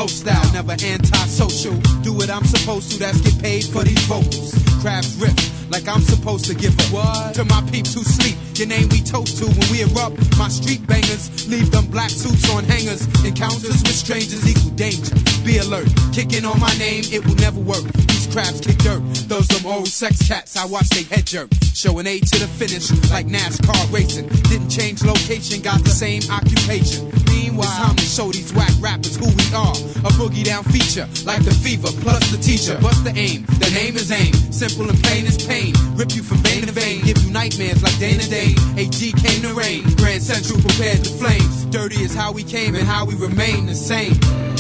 flow style, never anti-social. Do what I'm supposed to, that's get paid for these vocals. Crabs rip like I'm supposed to give a what to my peeps who sleep. Your name we toast to when we erupt. My street bangers leave them black suits on hangers. Encounters with strangers equal danger. Be alert, kicking on my name, it will never work. These crabs kick dirt, those them old sex cats, I watch they head jerk. Showing A to the finish like NASCAR racing. Didn't change location, got the same occupation. Meanwhile, it's time to show these whack rappers who we are. A boogie down feature, like the fever, plus the teacher. What's the aim? The name is aim. Simple and plain as pain. Rip you from vein to vein, give you nightmares like day to day. AG came to reign, Grand Central prepared to flames. Dirty is how we came and how we remain the same.